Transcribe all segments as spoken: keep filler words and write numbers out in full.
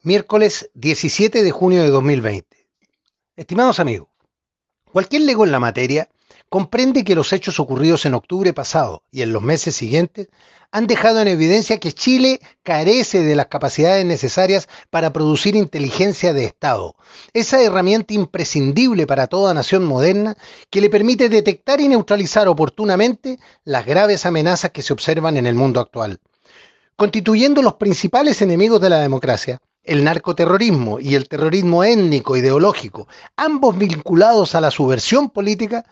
Miércoles diecisiete de junio de dos mil veinte. Estimados amigos, cualquier lego en la materia comprende que los hechos ocurridos en octubre pasado y en los meses siguientes han dejado en evidencia que Chile carece de las capacidades necesarias para producir inteligencia de Estado, esa herramienta imprescindible para toda nación moderna que le permite detectar y neutralizar oportunamente las graves amenazas que se observan en el mundo actual. Constituyendo los principales enemigos de la democracia, el narcoterrorismo y el terrorismo étnico ideológico, ambos vinculados a la subversión política,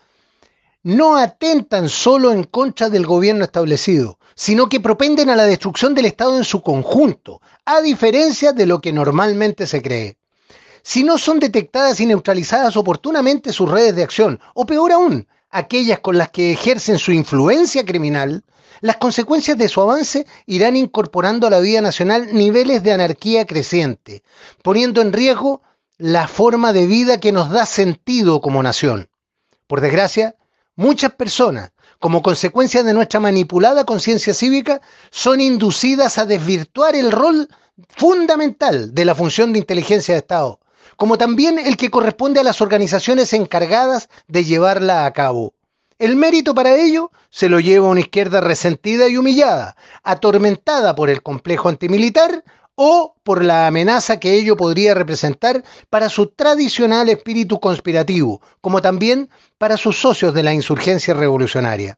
no atentan solo en contra del gobierno establecido, sino que propenden a la destrucción del Estado en su conjunto, a diferencia de lo que normalmente se cree. Si no son detectadas y neutralizadas oportunamente sus redes de acción, o peor aún, aquellas con las que ejercen su influencia criminal, las consecuencias de su avance irán incorporando a la vida nacional niveles de anarquía creciente, poniendo en riesgo la forma de vida que nos da sentido como nación. Por desgracia, muchas personas, como consecuencia de nuestra manipulada conciencia cívica, son inducidas a desvirtuar el rol fundamental de la función de inteligencia de Estado, como también el que corresponde a las organizaciones encargadas de llevarla a cabo. El mérito para ello se lo lleva una izquierda resentida y humillada, atormentada por el complejo antimilitar o por la amenaza que ello podría representar para su tradicional espíritu conspirativo, como también para sus socios de la insurgencia revolucionaria.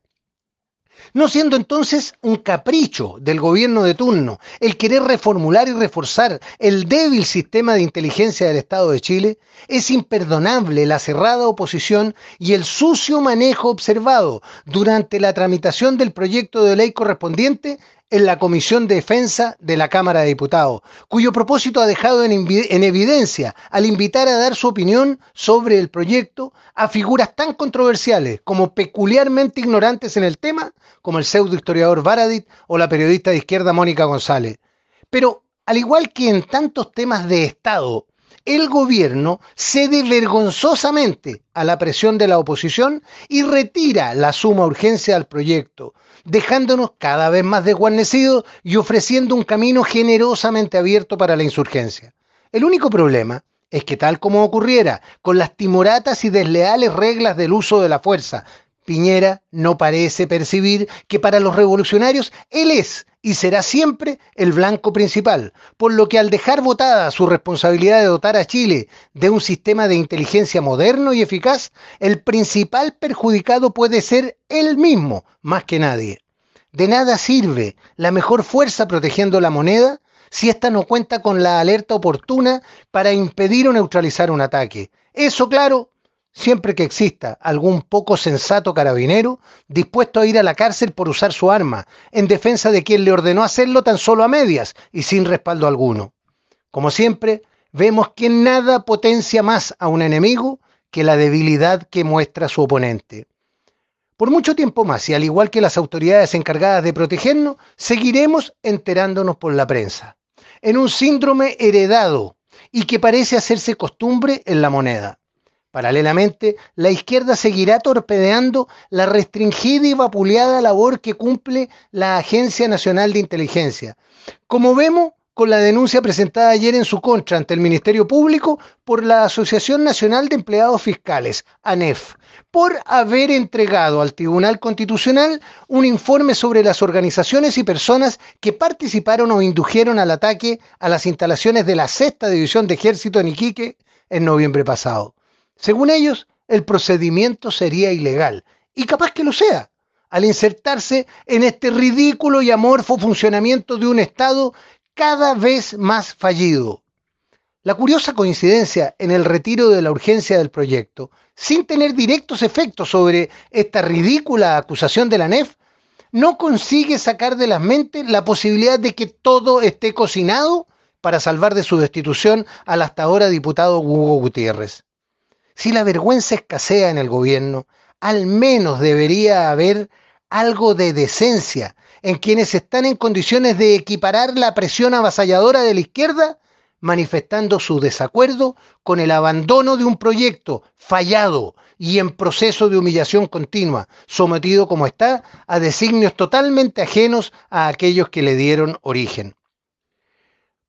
No siendo entonces un capricho del gobierno de turno el querer reformular y reforzar el débil sistema de inteligencia del Estado de Chile, es imperdonable la cerrada oposición y el sucio manejo observado durante la tramitación del proyecto de ley correspondiente en la Comisión de Defensa de la Cámara de Diputados, cuyo propósito ha dejado en, en evidencia al invitar a dar su opinión sobre el proyecto a figuras tan controversiales como peculiarmente ignorantes en el tema, como el pseudo historiador Baradit o la periodista de izquierda Mónica González. Pero, al igual que en tantos temas de Estado, el gobierno cede vergonzosamente a la presión de la oposición y retira la suma urgencia al proyecto, dejándonos cada vez más desguarnecidos y ofreciendo un camino generosamente abierto para la insurgencia. El único problema es que, tal como ocurriera con las timoratas y desleales reglas del uso de la fuerza, Piñera no parece percibir que para los revolucionarios él es y será siempre el blanco principal, por lo que al dejar votada su responsabilidad de dotar a Chile de un sistema de inteligencia moderno y eficaz, el principal perjudicado puede ser él mismo, más que nadie. De nada sirve la mejor fuerza protegiendo la moneda si ésta no cuenta con la alerta oportuna para impedir o neutralizar un ataque. Eso, claro, siempre que exista algún poco sensato carabinero dispuesto a ir a la cárcel por usar su arma, en defensa de quien le ordenó hacerlo tan solo a medias y sin respaldo alguno. Como siempre, vemos que nada potencia más a un enemigo que la debilidad que muestra su oponente. Por mucho tiempo más, y al igual que las autoridades encargadas de protegernos, seguiremos enterándonos por la prensa, en un síndrome heredado y que parece hacerse costumbre en la moneda. Paralelamente, la izquierda seguirá torpedeando la restringida y vapuleada labor que cumple la Agencia Nacional de Inteligencia, como vemos con la denuncia presentada ayer en su contra ante el Ministerio Público por la Asociación Nacional de Empleados Fiscales, ANEF, por haber entregado al Tribunal Constitucional un informe sobre las organizaciones y personas que participaron o indujeron al ataque a las instalaciones de la Sexta División de Ejército en Iquique en noviembre pasado. Según ellos, el procedimiento sería ilegal, y capaz que lo sea, al insertarse en este ridículo y amorfo funcionamiento de un Estado cada vez más fallido. La curiosa coincidencia en el retiro de la urgencia del proyecto, sin tener directos efectos sobre esta ridícula acusación de la ANEF, no consigue sacar de las mentes la posibilidad de que todo esté cocinado para salvar de su destitución al hasta ahora diputado Hugo Gutiérrez. Si la vergüenza escasea en el gobierno, al menos debería haber algo de decencia en quienes están en condiciones de equiparar la presión avasalladora de la izquierda, manifestando su desacuerdo con el abandono de un proyecto fallado y en proceso de humillación continua, sometido como está a designios totalmente ajenos a aquellos que le dieron origen.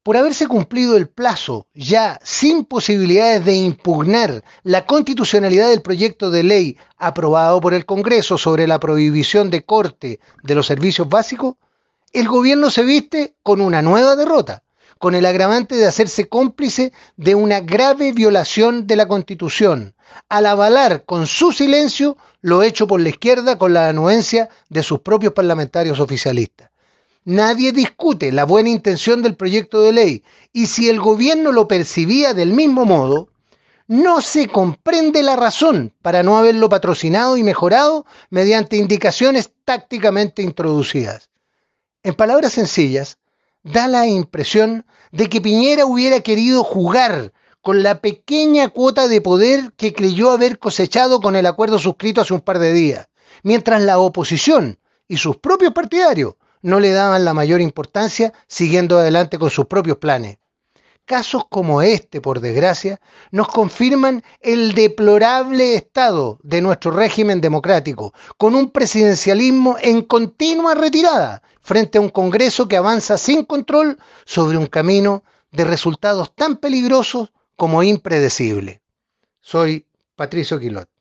Por haberse cumplido el plazo, ya sin posibilidades de impugnar la constitucionalidad del proyecto de ley aprobado por el Congreso sobre la prohibición de corte de los servicios básicos, el gobierno se viste con una nueva derrota, con el agravante de hacerse cómplice de una grave violación de la Constitución, al avalar con su silencio lo hecho por la izquierda con la anuencia de sus propios parlamentarios oficialistas. Nadie discute la buena intención del proyecto de ley y si el gobierno lo percibía del mismo modo, no se comprende la razón para no haberlo patrocinado y mejorado mediante indicaciones tácticamente introducidas. En palabras sencillas, da la impresión de que Piñera hubiera querido jugar con la pequeña cuota de poder que creyó haber cosechado con el acuerdo suscrito hace un par de días, mientras la oposición y sus propios partidarios no le daban la mayor importancia siguiendo adelante con sus propios planes. Casos como este, por desgracia, nos confirman el deplorable estado de nuestro régimen democrático, con un presidencialismo en continua retirada frente a un Congreso que avanza sin control sobre un camino de resultados tan peligrosos como impredecibles. Soy Patricio Quilot.